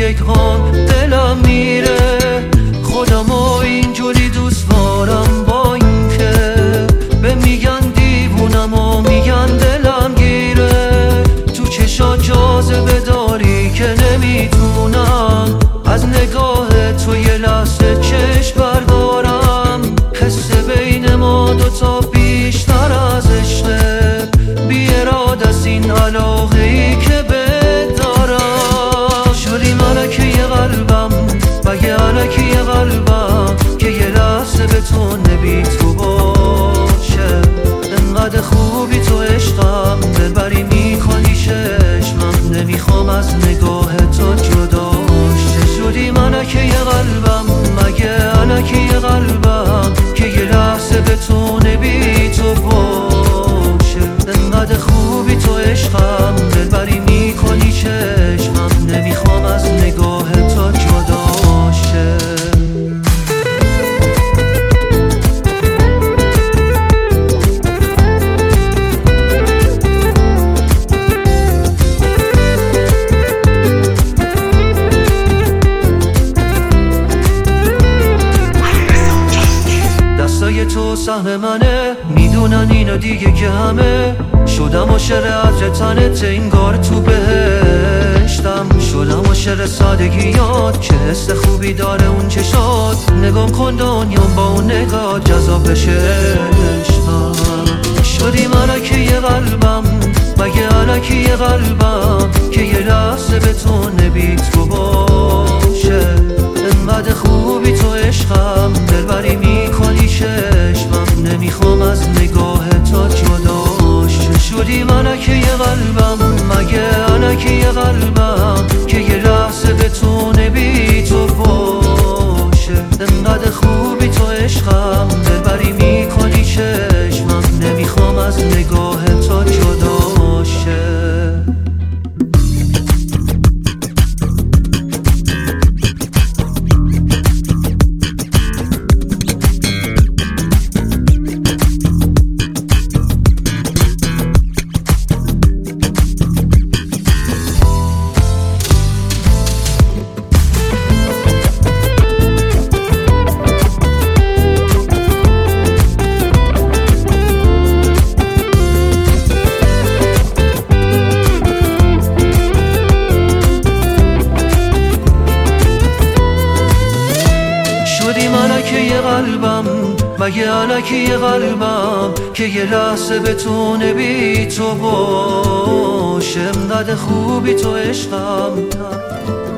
یک حال دلم میره. خودمو اینجوری دوست دارم با این که به میگن دیوونم و میگن دلم گیره. تو چشات جاذبه داری که نمیتونم از نگاه تو یه لحظه چشم بردارم. حس بین ما دوتا بیشتر از عشقه، بی اراده از این علاقه ای که بهت دارم. شدی ملکه قلبم مگه علکی قلبم که یه لحظه به تو نبی تو باشه. انقدر خوبی تو عشقم دلبری میکنی چشمم، نمیخوام از نگاه تو جدا شه. شدی ملکه قلبم مگه علکی قلبم که یه لحظه به تو نبی تو باشه. انقدر خوبی تو عشقم دلبری میکنی چشمم، نمیخوام از نگاه تو جدا شه. دستای تو سهم منه، میدونن اینو دیگه که همه. شدم عاشق عطر تنت انگار تو بهشتم. شدم عاشق سادگیات که حس خوبی داره اون چشات. نگام کن دنیام با اون نگاه جذاب بشه عشقم. شدی ملکه قلبم مگه علکی قلبم که یه لحظه به تو نبی تو باشه. انقدر خوبی تو عشقم دلبری میکنی چشمم، نمیخوام از نگاه تو جدا شه. شدی ملکه قلبم مگه علکی قلبم که یه لحظه به تو نبی تو باشه. انقدر خوبی تو عشقم دلبری میکنی چشمم، نمیخوام از نگاه تو جدا شه. قلبم مگه علکی قلبم که یه لحظه به تو نبی تو باشه. انقدر خوبی تو عشقم